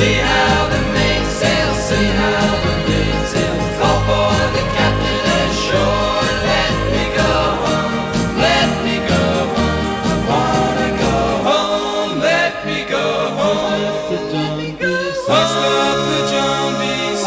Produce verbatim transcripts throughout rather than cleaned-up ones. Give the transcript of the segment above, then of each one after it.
See how the mainsail, see how the mainsail. Call for the captain ashore. Let me go home, let me go home. I wanna go home, let me go home. Hoist up the John B.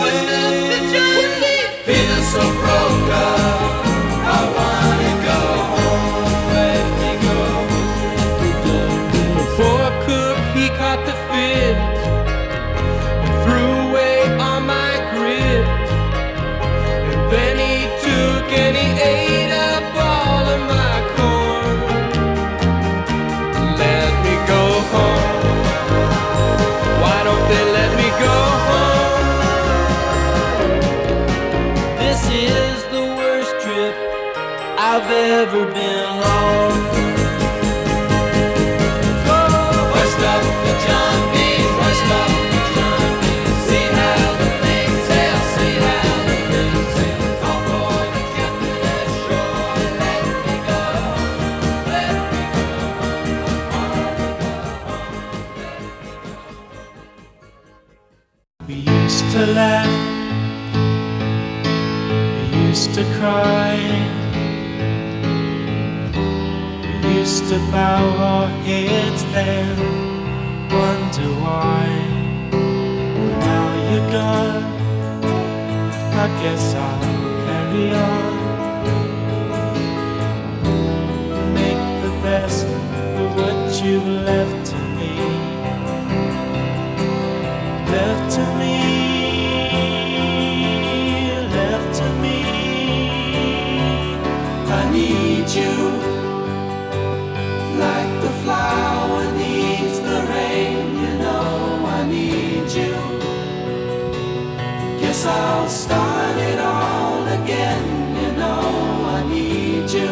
Feel so broke up. I wanna go home, let me go home. The poor cook, he caught the fit and threw away all my grit. And then he took and he ate up all of my corn. Let me go home. Why don't they let me go home? This is the worst trip I've ever been on. Hoist up the John B, hoist up the John B. See how the mainsail, see how the mainsail. Call for the captain ashore. Let me go home, let me go home. I wanna go home, let me go home. We used to laugh, we used to cry, we used to bow our heads then, wonder why. Now you're gone, I guess I'll carry on. Make the best of what you've left to me. Left to me, left to me. I need you like the flower needs the rain. You know I need you. Guess I'll start it all again. You know I need you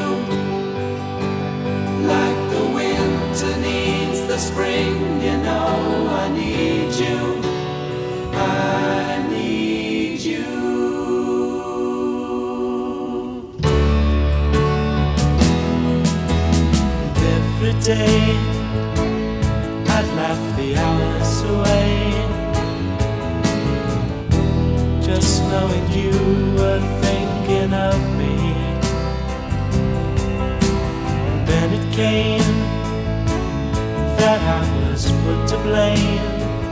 like the winter needs the spring. You know I need you. I need you. And every day I'd laugh the hours away, just knowing you were thinking of me. And then it came that I was put to blame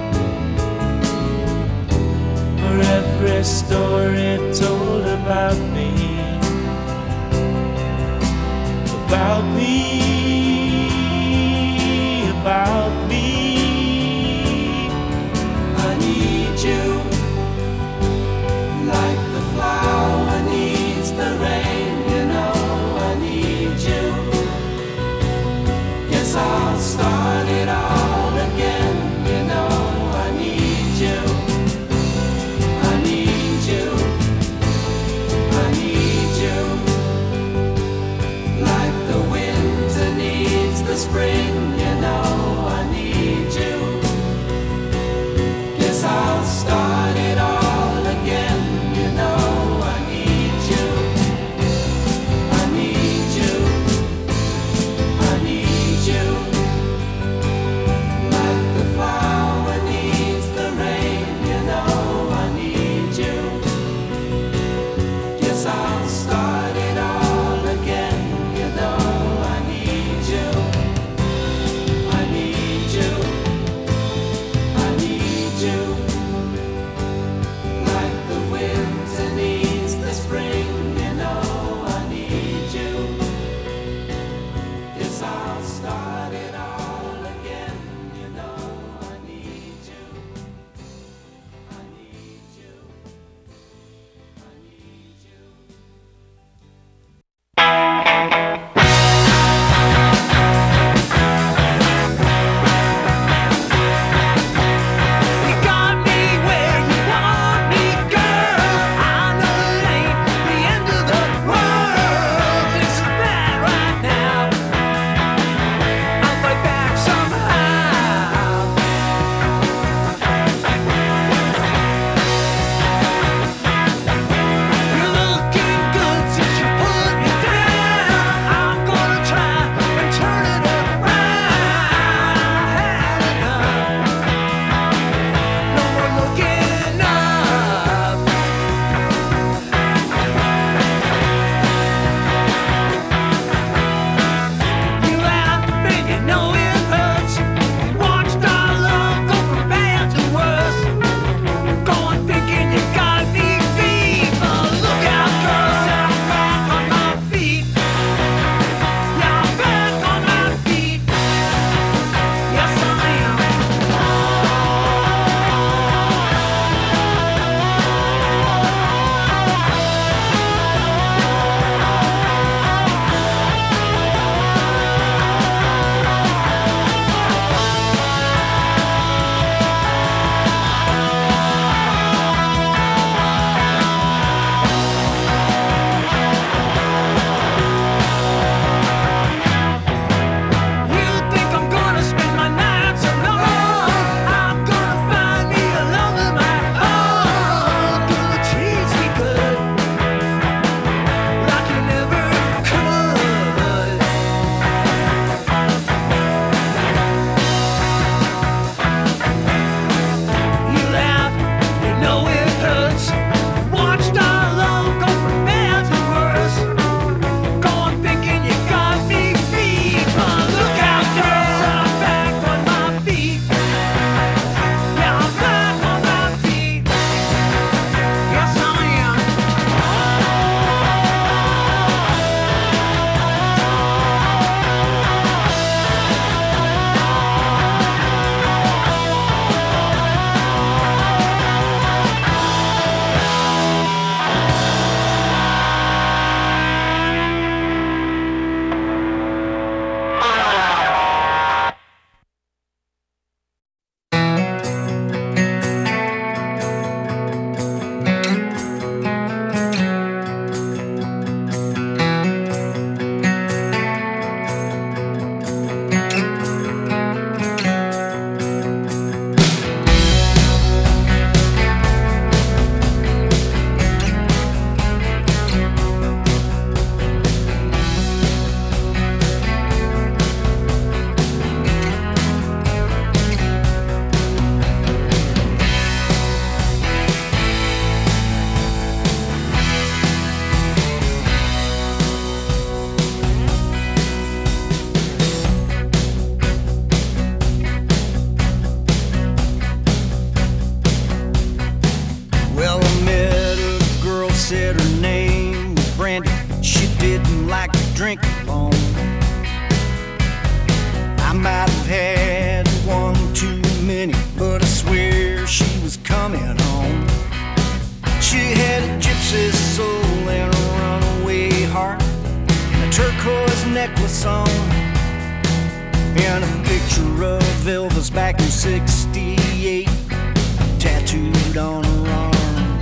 for every story told about me, about me, about me. I need you like the flower needs the rain. You know I need you. Guess I'll start it all again. You know I need you. I need you. I need drink alone. I might have had one too many, but I swear she was coming home. She had a gypsy soul and a runaway heart, and a turquoise necklace on, and a picture of Elvis back in sixty-eight tattooed on her arm.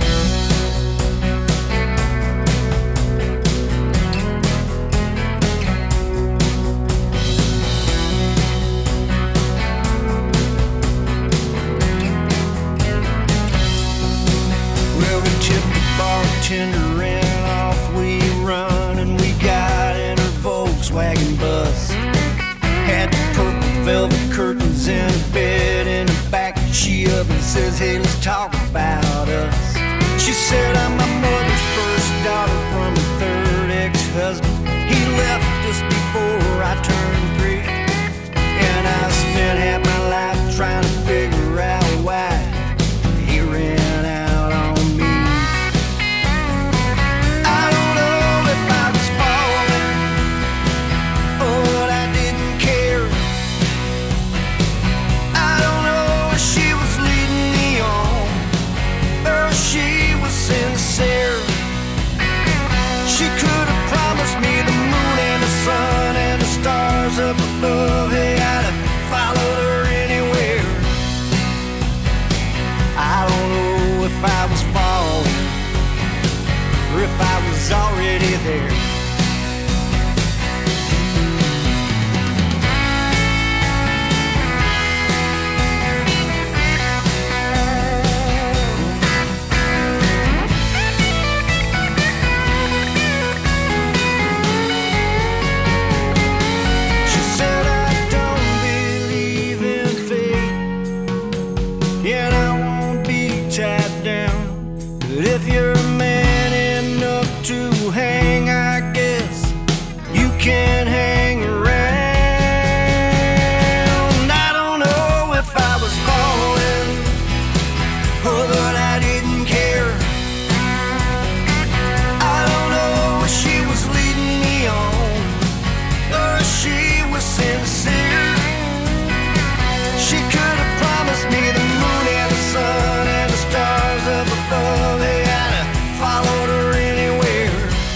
Well, we tipped the bartender and off we run, and we got in her Volkswagen bus. Had purple velvet curtains and a bed in the back. She up and says, hey, let's talk about us. She said, I'm my mother's first daughter from a third ex-husband. He left us before I turned three, and I spent half my life trying to figure out why he ran out on me. I don't know if I was falling or I didn't care. I don't know if she was leading me on or she was sincere. She could have promised me the moon and the sun and the stars up above. Hey, I'd have followed her anywhere. I don't know if I was falling or if I was already there. She said, I don't believe in fate, and I won't be tied down. But if you're a man enough to hang, I guess you can hang around. I don't know if I was falling or that I didn't care. I don't know if she was leading me on or if she was sincere. She could have promised me the moon and the sun and the stars up above. Hey, I'd have followed her anywhere.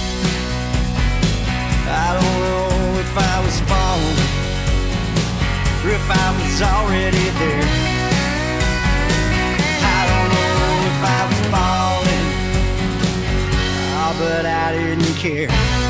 I don't know if I was falling or if I was already there. I don't know if I was falling, oh, but I didn't care.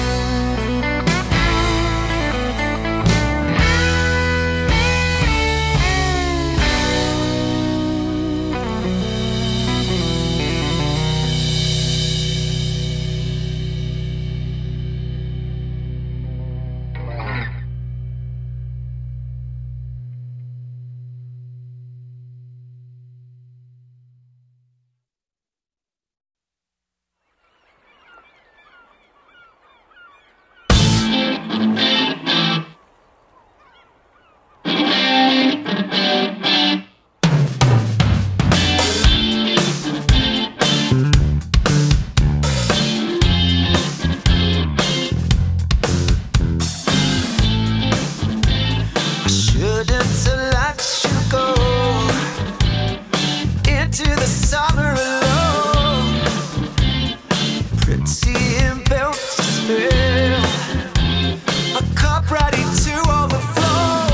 I shouldn't have let you go into the summer alone. Pretty and built to spill, a cup ready to overflow.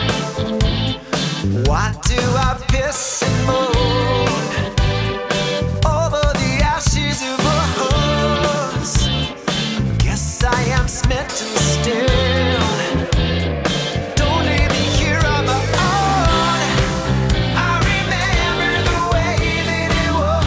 Why do I piss and moan over the ashes of a hose? Guess I am smitten still. Don't leave me here on my own. I remember the way that it was.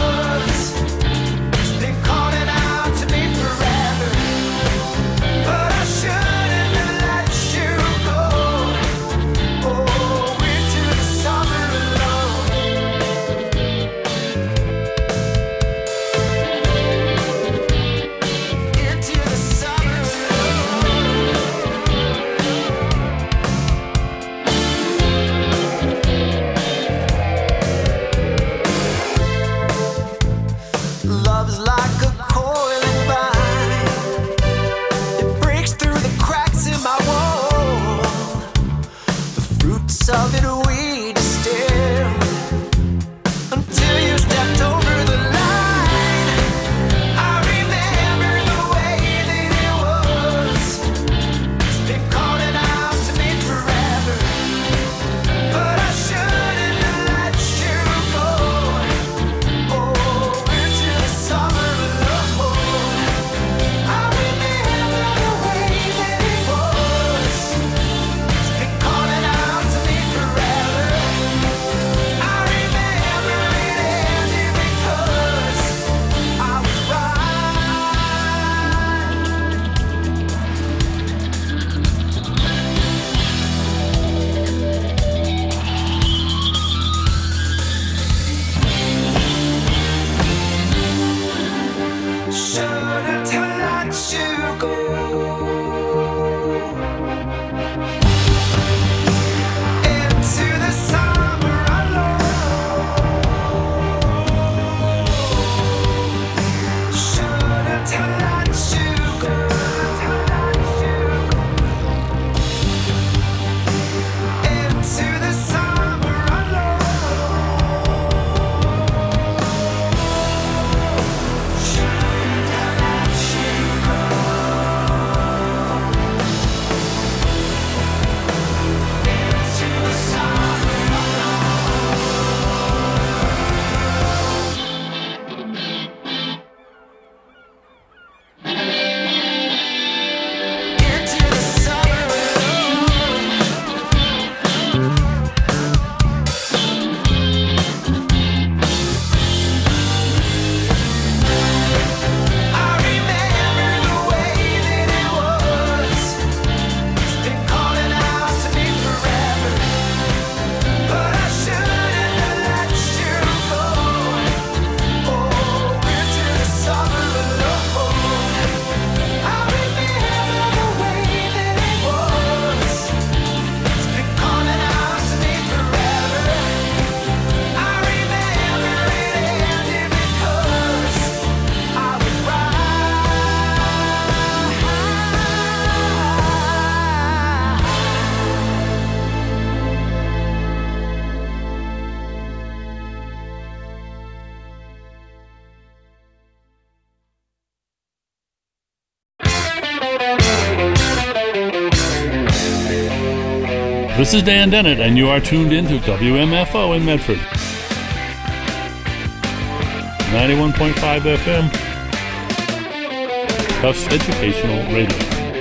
This is Dan Dennett, and you are tuned in to W M F O in Medford. ninety-one point five F M. Tufts Educational Radio.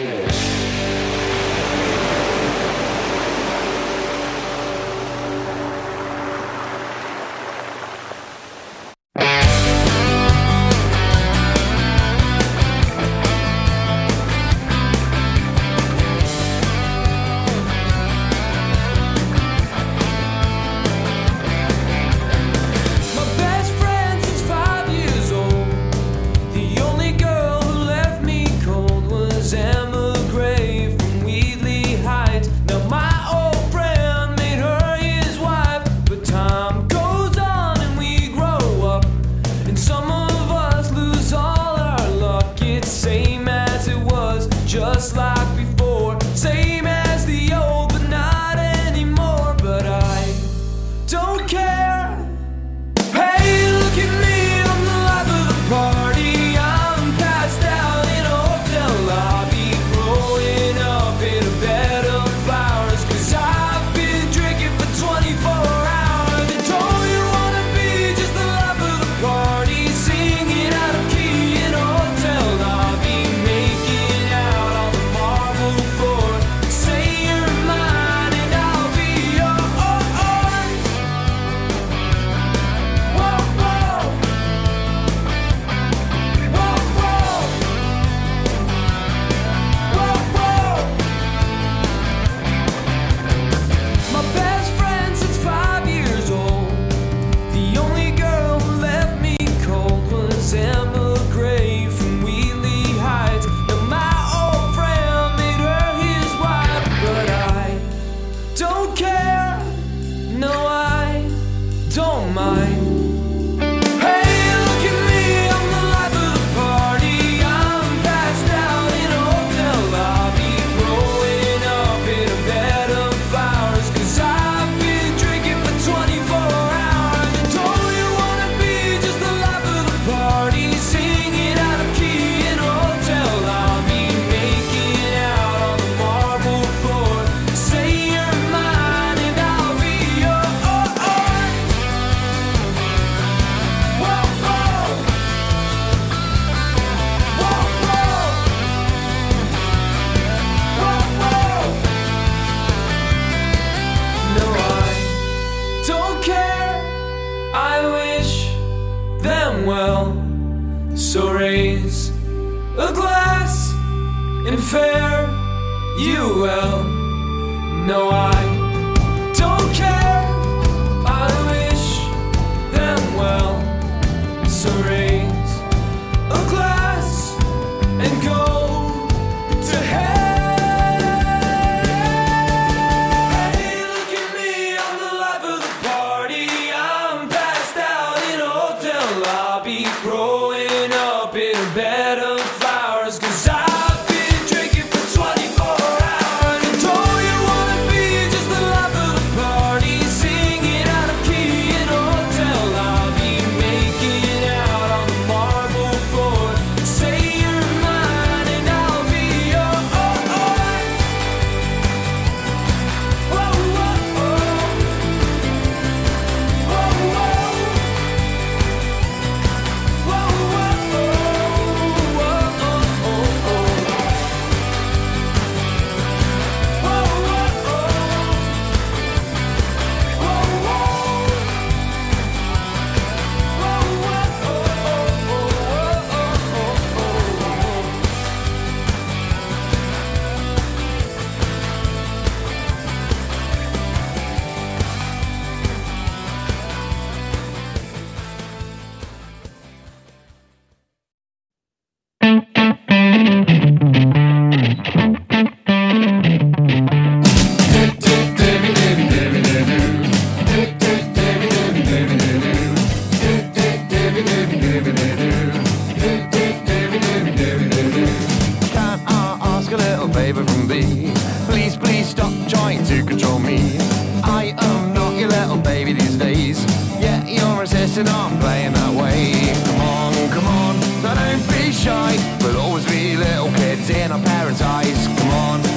insisting on playing that way. Come on, come on, now don't be shy. We'll always be little kids in our parents' eyes. Come on, come on,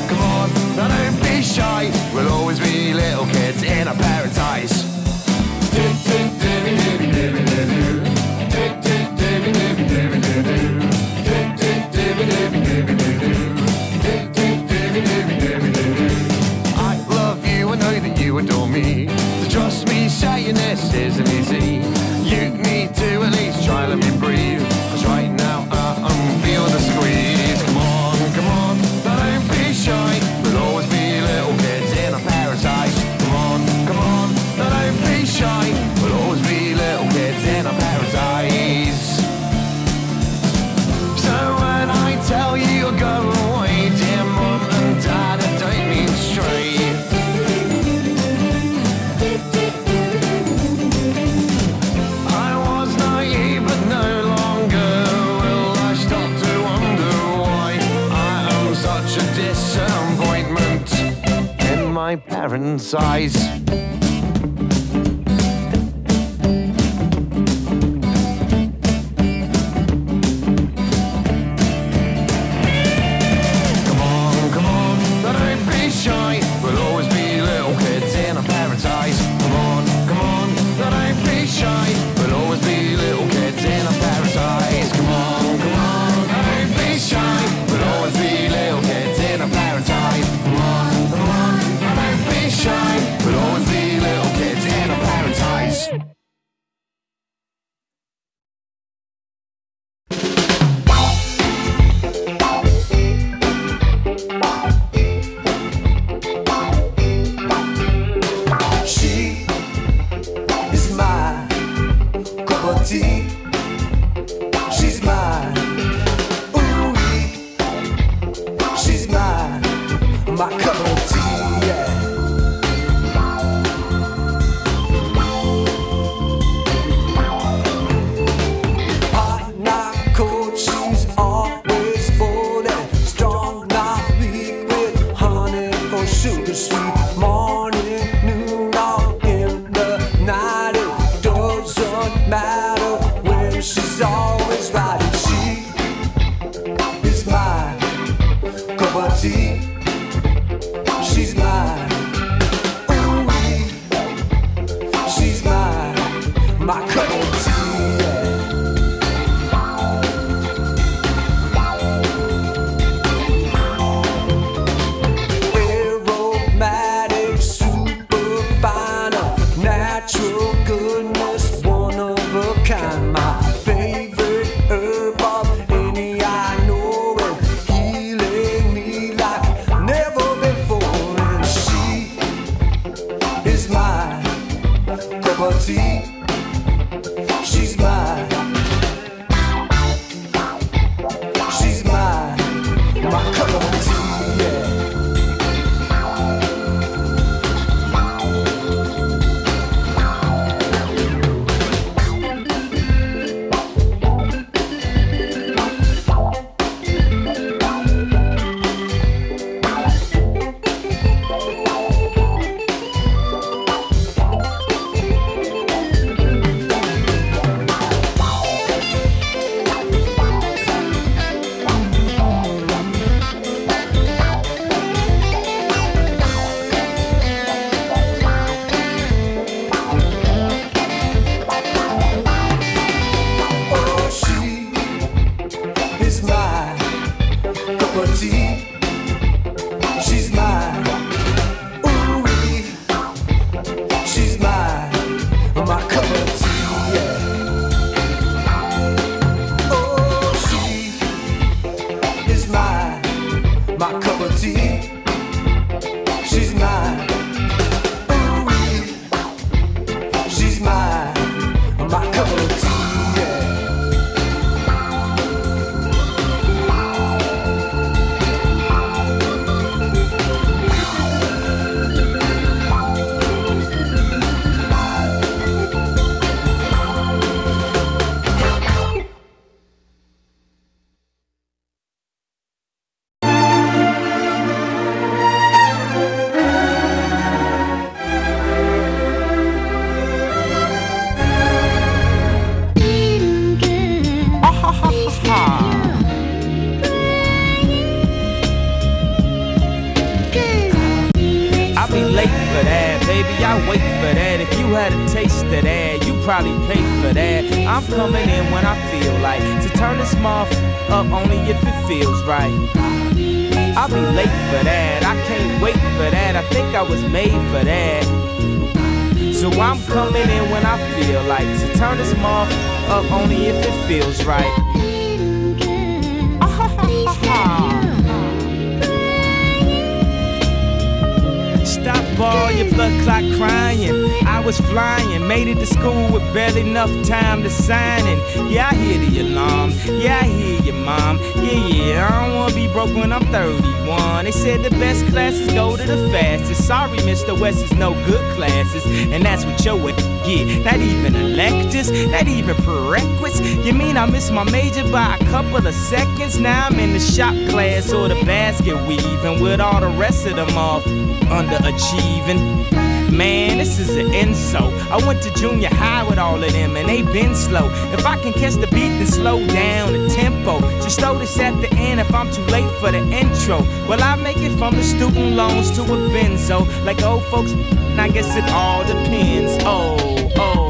on, now don't be shy. We'll always be little kids in a paradise. I love you, I know that you adore me. So trust me, saying this isn't easy. You need to at least try, let me breathe. Cause right now uh, I'm feeling the squeeze. Come on, come on, don't be shy. We'll always be little kids in a paradise. Come on, come on, don't be shy. We'll always be little kids in a paradise. So when I tell you you'll go away, dear mum and dad, I don't mean straight. I was naive but no longer will I stop to wonder why I am such a disappointment in my parents' eyes. We'll always be little kids in a paradise. Come on, come on, now don't be shy. We'll always be little kids in a paradise. Come on, come on, now don't be shy. We'll always be little kids in a paradise. Come on, come on, now don't be shy. We'll always be little kids in a paradise. She's mine, ooh, she's mine, my cup of tea, yeah. Hot, not cold, she's always bold and strong, not weak, with honey or sugar sweet. Morning, noon, or in the night, it doesn't matter. She's always right, and she is my cup of tea. She's mine, ooh, she's mine, my cup of tea, yeah. Aromatic, super fine, natural goodness, one of a kind, my favorite herb of any I know, and healing me like never before. And she is my cup of tea. She's mine. She's mine. My cup of tea, yeah. probably pay for that. I'm coming in when I feel like to turn this mouth up only if it feels right. I'll be late for that, I can't wait for that. I think I was made for that. So I'm coming in when I feel like to turn this mouth up only if it feels right. Stop all your blood clot crying. I was flying, made it to school with barely enough time to sign in. Yeah, I hear the alarm. Yeah, I hear you, mom. Yeah, yeah, I don't wanna be broke when I'm thirty-one. They said the best classes go to the fastest. Sorry, Mister West is no good classes, and that's what your get. Not even electives, not even prerequisites. You mean I missed my major by a couple of seconds? Now I'm in the shop class or the basket weaving with all the rest of them off underachieving. Man, this is an insult. I went to junior high with all of them and they been slow. If I can catch the beat, then slow down the tempo. Just throw this at the end if I'm too late for the intro. Well, I make it from the student loans to a benzo. Like old folks, I guess it all depends. Oh, oh.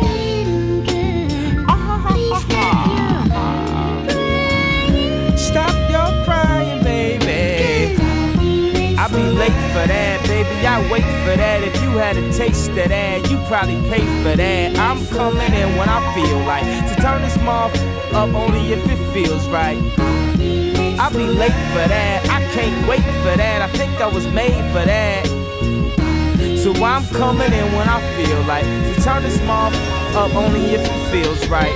Stop your crying, baby. I'll be late for that, baby. I wait for that. If you had a taste of that, you probably pay for that. I'm coming in when I feel like to turn this mouth up only if it feels right. I'll be late for that. I can't wait for that. I think I was made for that. So I'm coming in when I feel like to turn this mouth up only if it feels right.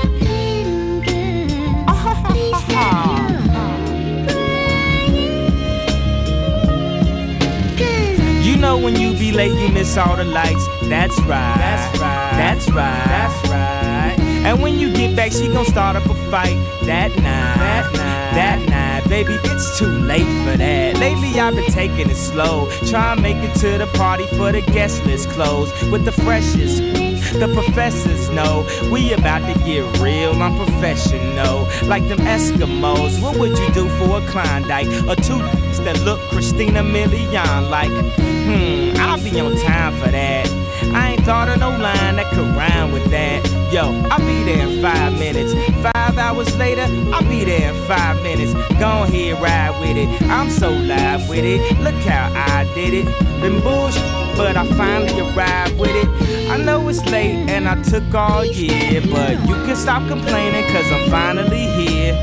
You know when you be late, you miss all the lights. That's right. That's right. That's right. That's right. And when you get back, she gon' start up a fight. That night. That night. That night. Baby, it's too late for that. Lately I've been taking it slow. Try and make it to the party for the guest list closed with the freshest. The professors know we about to get real, I'm professional. Like them Eskimos, what would you do for a Klondike? Or two that look Christina Milian like? Hmm, I'll be on time for that. I ain't thought of no line that could rhyme with that. Yo, I'll be there in five minutes. Five hours later, I'll be there in five minutes. Go ahead, ride with it. I'm so live with it. Look how I did it. Been bullshit, but I finally arrived with it. I know it's late and I took all year, but you can stop complaining cause I'm finally here.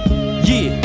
Yeah.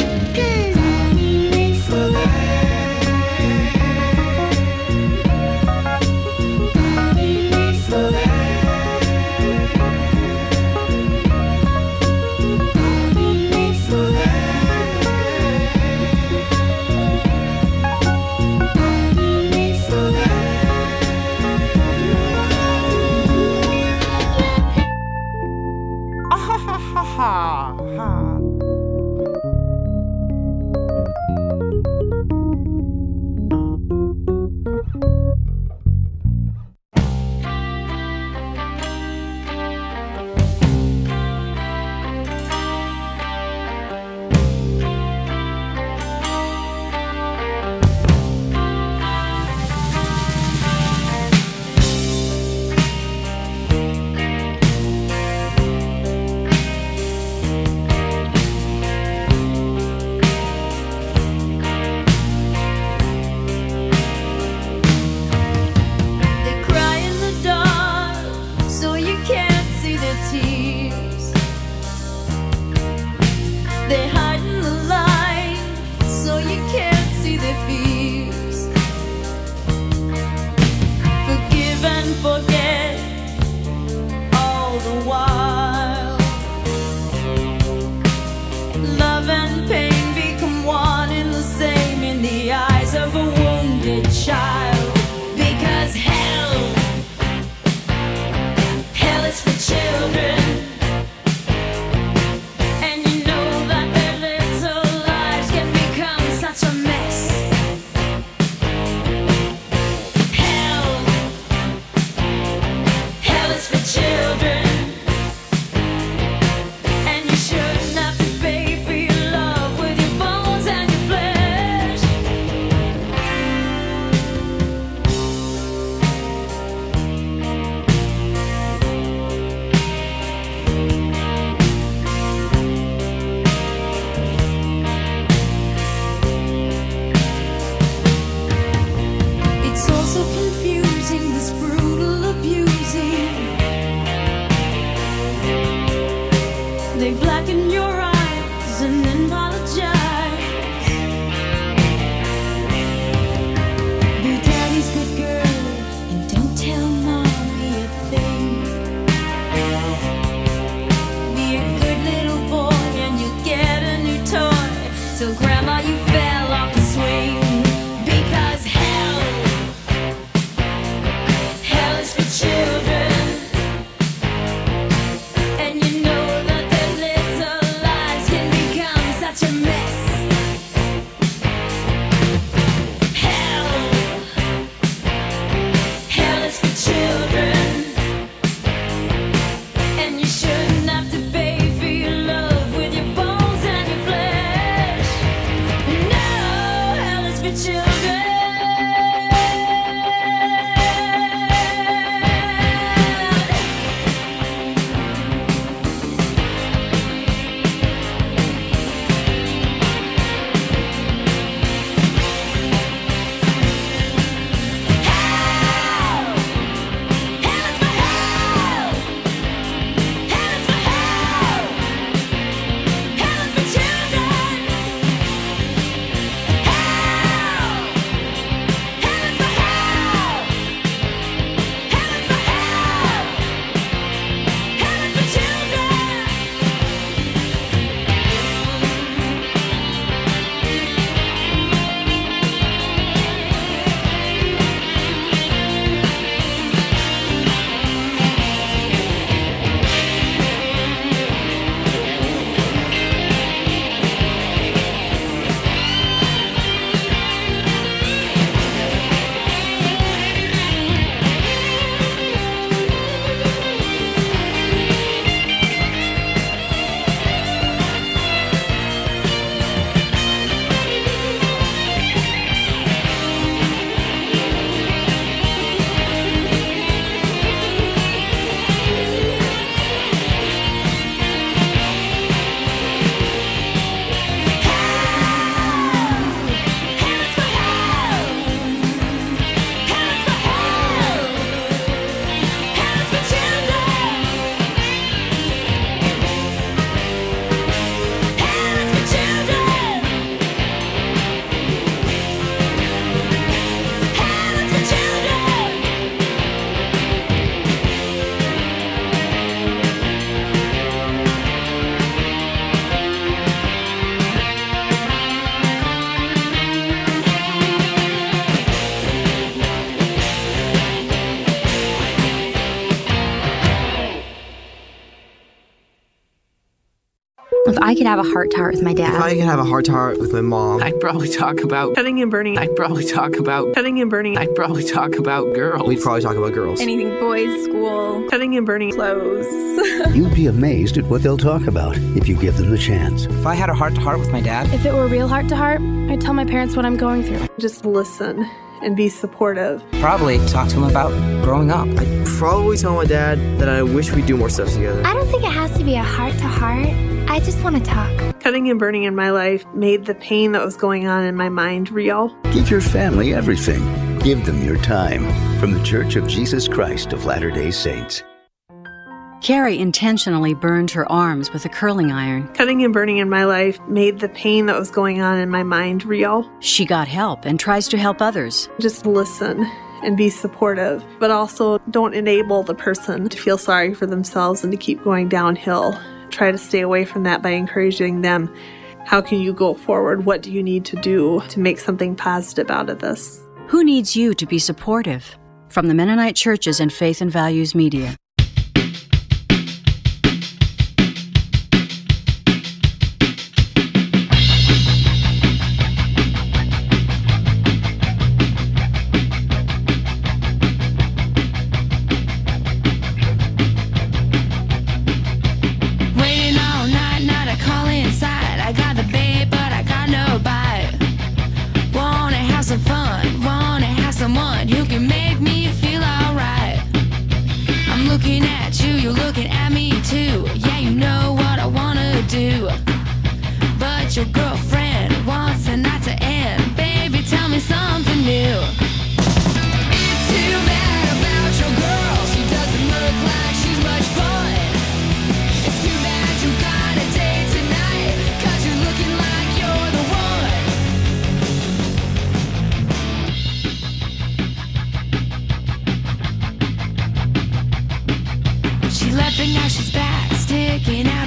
Children, and you know that they're They blacken your eyes and then apologize. Be daddy's good girl and don't tell mommy a thing. Be a good little boy and you'll get a new toy. Tell grandma you fell off the swing. Because hell, hell is for children. If I could have a heart-to-heart with my dad. If I could have a heart-to-heart with my mom. I'd probably talk about cutting and burning. I'd probably talk about cutting and burning. I'd probably talk about girls. We'd probably talk about girls. Anything boys, school, cutting and burning, clothes. You'd be amazed at what they'll talk about if you give them the chance. If I had a heart-to-heart with my dad. If it were real heart-to-heart, I'd tell my parents what I'm going through. Just listen and be supportive. Probably talk to him about growing up. I'd probably tell my dad that I wish we'd do more stuff together. I don't think it has to be a heart-to-heart. I just want to talk. Cutting and burning in my life made the pain that was going on in my mind real. Give your family everything. Give them your time. From the Church of Jesus Christ of Latter-day Saints. Carrie intentionally burned her arms with a curling iron. Cutting and burning in my life made the pain that was going on in my mind real. She got help and tries to help others. Just listen and be supportive, but also don't enable the person to feel sorry for themselves and to keep going downhill. Try to stay away from that by encouraging them. How can you go forward? What do you need to do to make something positive out of this? Who needs you to be supportive? From the Mennonite Churches and Faith and Values Media.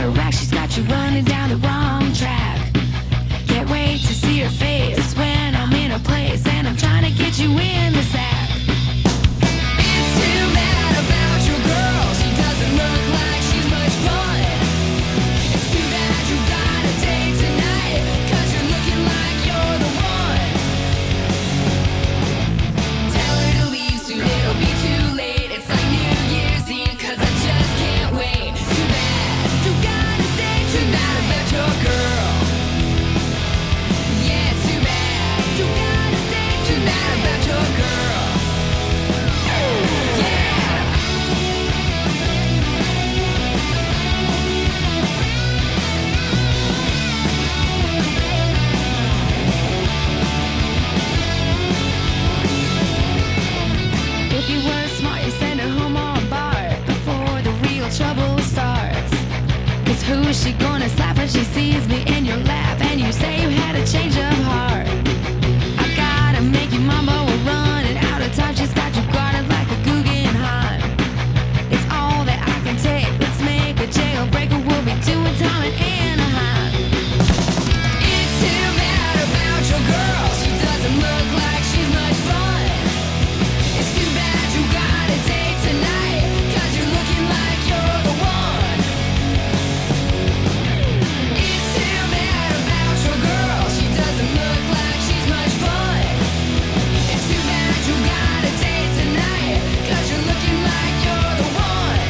out of whack, she's got you running down the wrong track. Can't wait to see her face when I'm in a place and I'm trying to get you in the sack. It's too bad about your girl, she doesn't look like she's much fun. It's too bad you got a date tonight, cause you're looking like you're the one. Tell her to leave soon, it'll be too late. It's like New Year's Eve, cause I just can't wait. Too bad you got a date tonight about your girl. Yeah, it's too bad you got a date tonight about your girl. If you were smart, you send her home on bar before the real trouble starts. Cause who is she gonna slap when she sees me in your lap and you say you had a change of heart? I gotta make you mama, we're running out of time. She's got you guarded like a Guggenheim. It's all that I can take. Let's make a jailbreaker. We'll be doing time in Anaheim. It's too bad about your girl. She doesn't look like she's much fun. It's too bad you got a date tonight, cause you're looking like you're the one. It's too bad about your girl. She doesn't look like she's much fun. It's too bad you got a date tonight, cause you're looking like you're the one.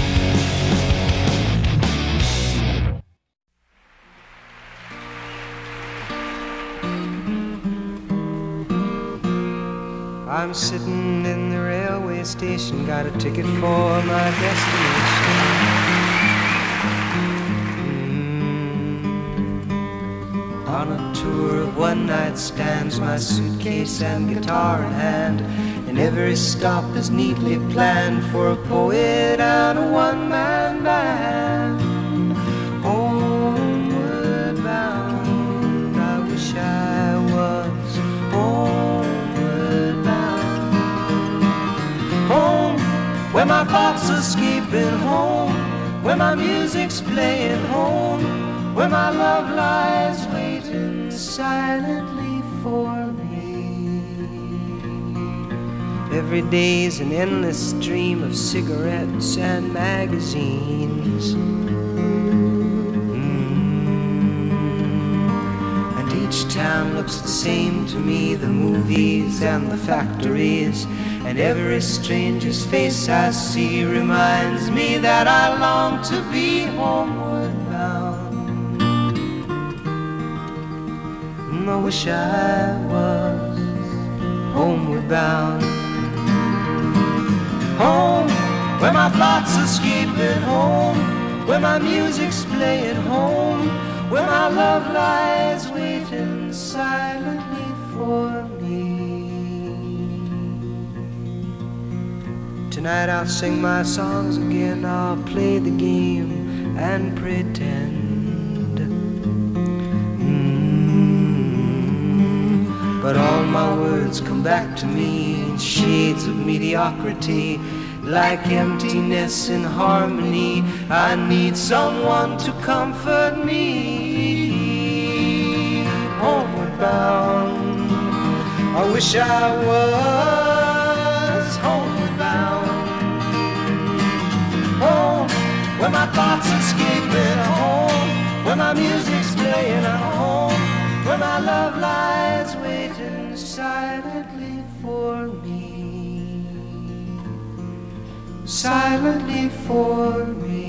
I'm sitting in the railway station, got a ticket for my destination. Mm. On a tour of one-night stands, my suitcase and guitar in hand, and every stop is neatly planned for a poet and a one-man band. Homeward bound, I wish I was homeward bound. Home, where my thoughts are escaping, home, where my music's playing, home, where my love lies waiting silently for me. Every day's an endless stream of cigarettes and magazines. Mm. And each town looks the same to me, the movies and the factories. And every stranger's face I see reminds me that I long to be homeward bound. I wish I was homeward bound. Home, where my thoughts are escaping, home, where my music's playing, home, where my love lies waiting silently for me. Tonight I'll sing my songs again, I'll play the game and pretend. Mm. But all my words come back to me in shades of mediocrity, like emptiness in harmony. I need someone to comfort me. Homeward bound, I wish I was homeward bound. Home, where my thoughts are escaping, home, where my music's playing, at home, where my love lies waiting silently for me. Silently for me.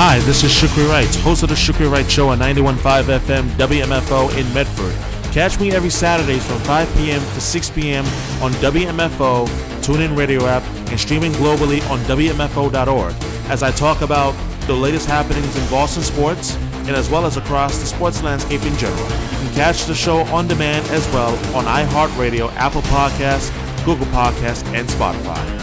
Hi, this is Shukri Wright, host of the Shukri Wright Show on ninety-one point five F M W M F O in Medford. Catch me every Saturdays from five p.m. to six p.m. on W M F O, TuneIn Radio app, and streaming globally on W M F O dot org as I talk about the latest happenings in Boston sports and as well as across the sports landscape in general. You can catch the show on demand as well on iHeartRadio, Apple Podcasts, Google Podcasts, and Spotify.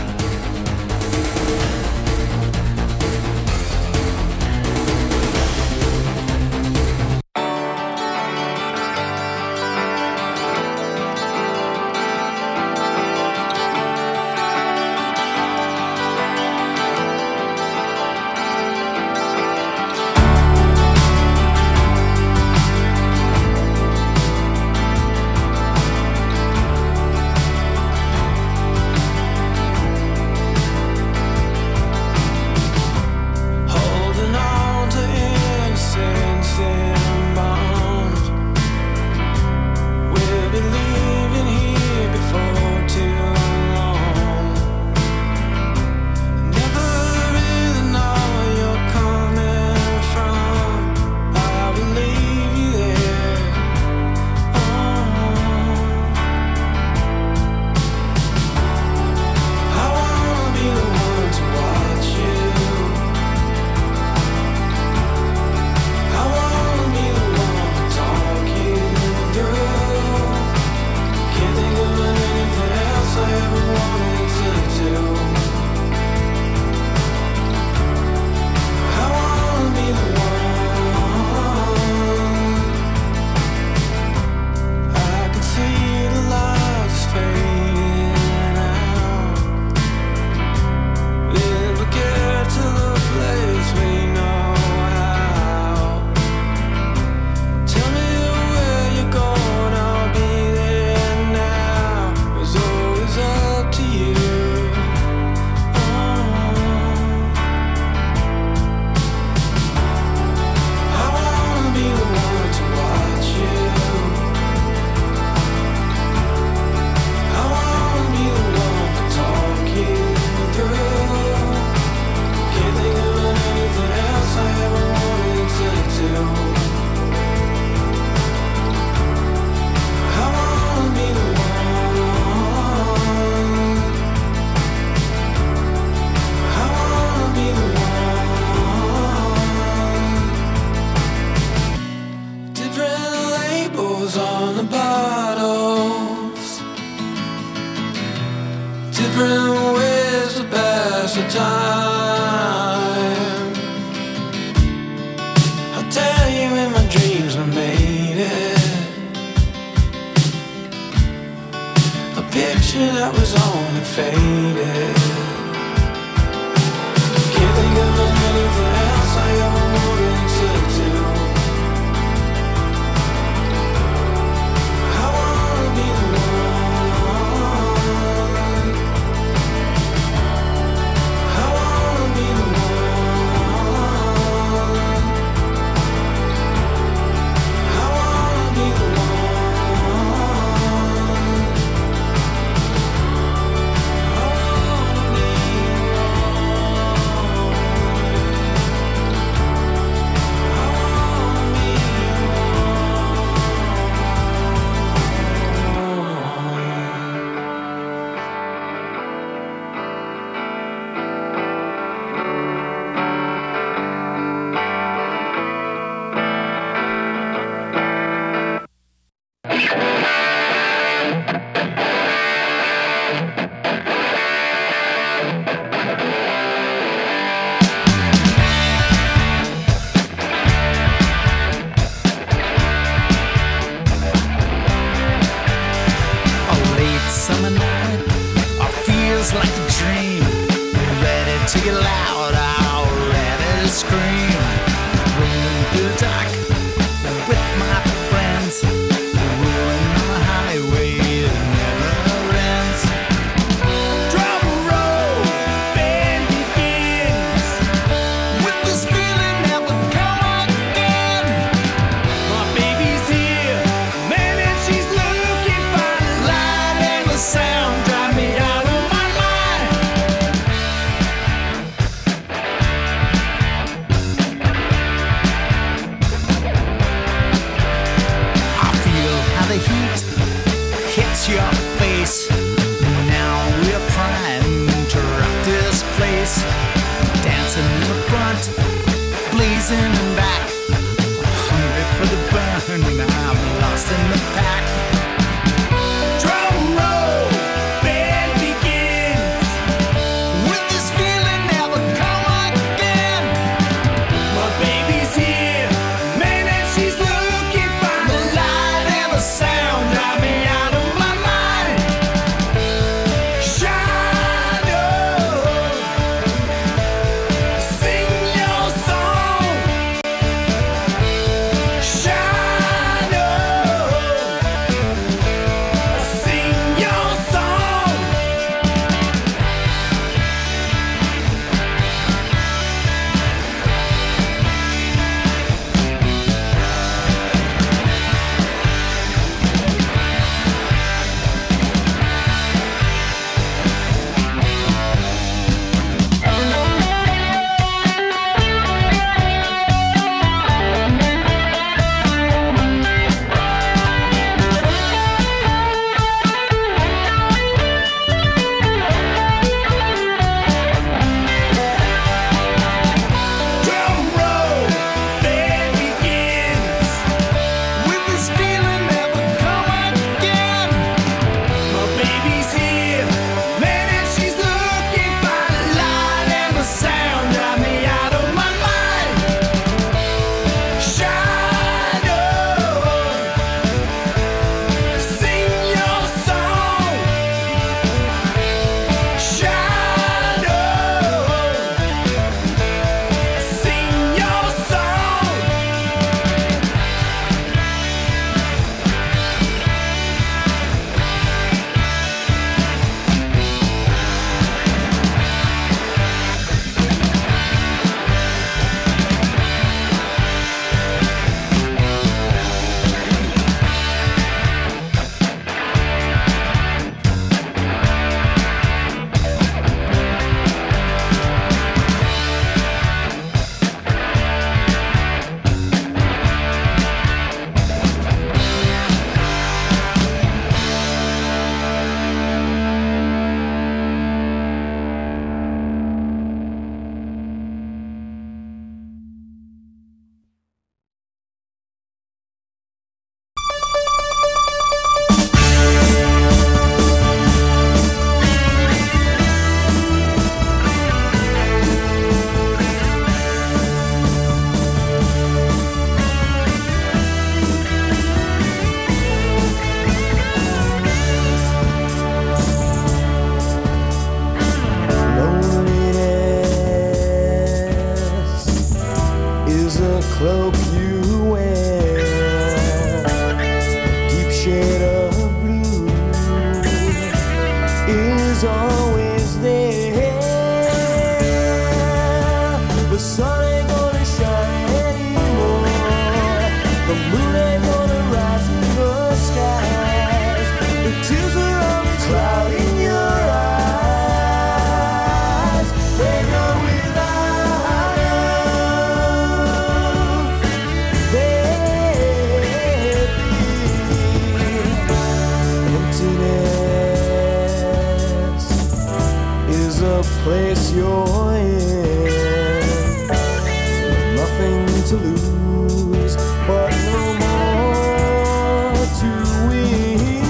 is a place you're in. Nothing to lose, but no more to win.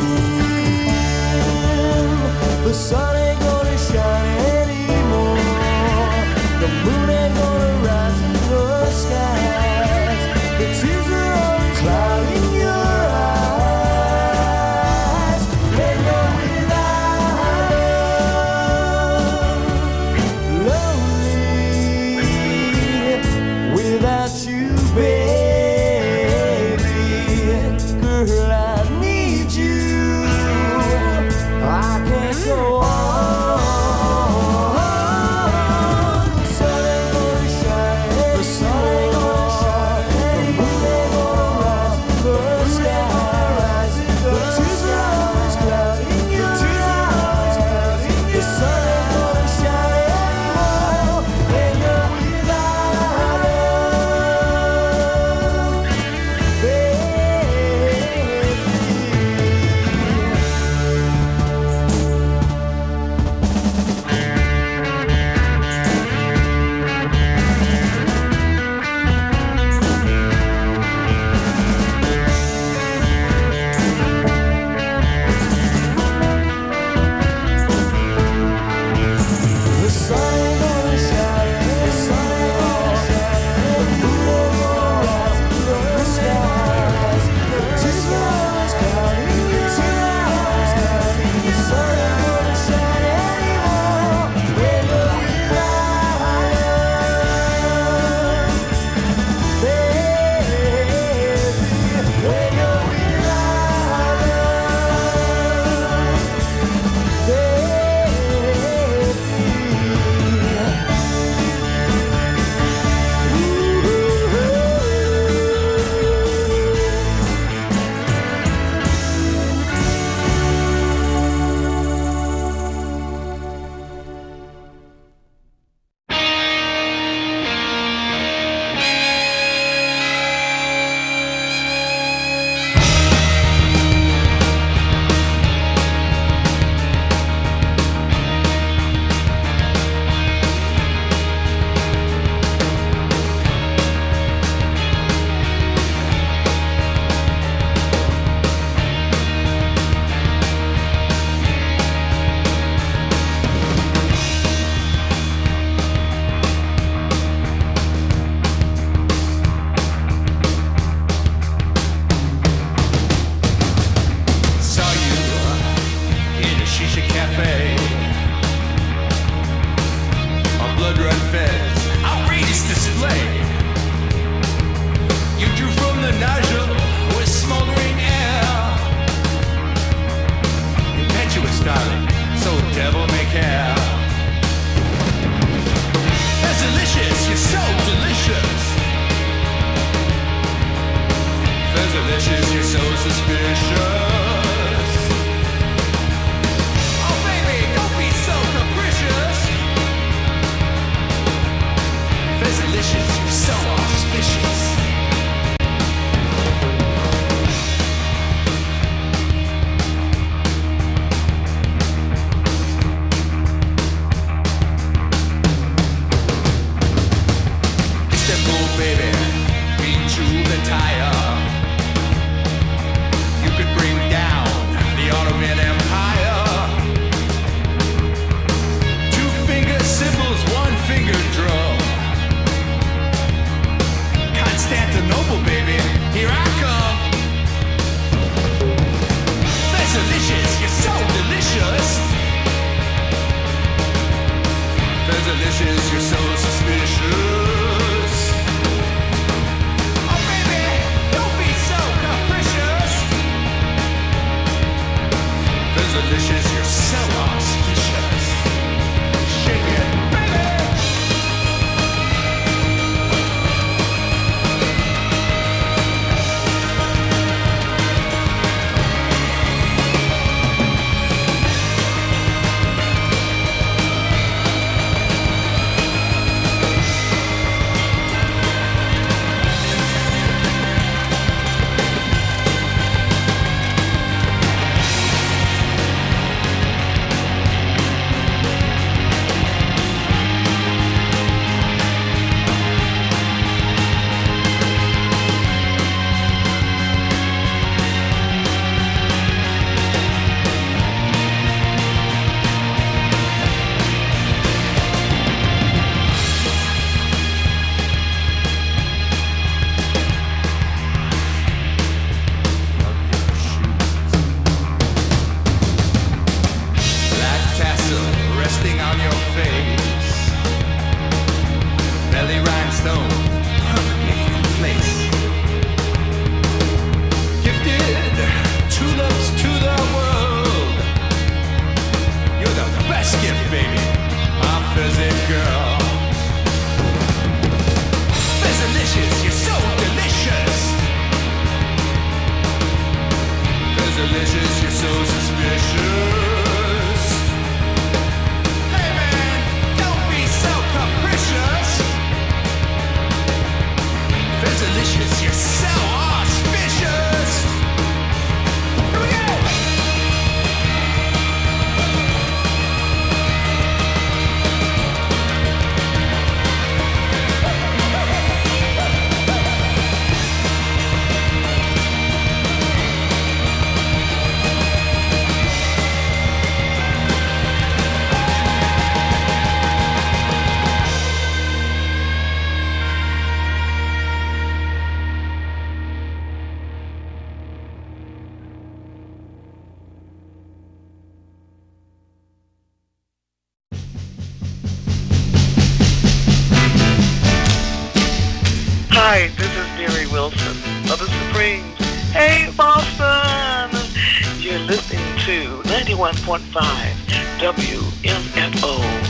The sun ain't gonna shine anymore. The moon ain't gonna rise in the skies. The tears are always clouding your eyes. And you're without lonely without you, baby. Girl, I need you. I can't go on. The sun ain't gonna shine. The sun ain't gonna shine. The moon ain't gonna rise in the sky. The tears are always clouding your eyes. The sun ain't gonna shine anymore. And you're without love, the sun ain't gonna shine. The sun ain't gonna shine. The moon ain't gonna rise in the skies. The tears are always clouding your eyes. The sun ain't gonna shine anymore. When you're without love, baby. When you're without love, baby. Saw you in a shisha cafe. A blood run fez, outrageous display. You drew from the nozzle with smoldering air. Impetuous, darling, so devil may care. That's delicious, you're so delicious. That's delicious, you're so suspicious. Oh baby, don't be so capricious. That's delicious, you're so auspicious. Istanbul, baby, beat you the tire. You could bring down the Ottoman Empire. Two finger cymbals, one finger drum. Constantinople, baby, here I come. That's delicious, you're so delicious. That's delicious, you're so suspicious. Oh baby, don't be so capricious. That's delicious, you're so auspicious. Shake it, baby. on your face. Belly rhinestone, perfectly in place. Gifted tulips to the world. You're the best gift, baby, my fizzy girl. Fizzalicious, you're so delicious. Fizzalicious, you're so suspicious. Hey man, don't be so capricious. Fizzalicious, you're so auspicious. Here we go! Hi, this is Mary Wilson of the Supremes. Hey, Boston! You're listening to ninety-one point five W M F O.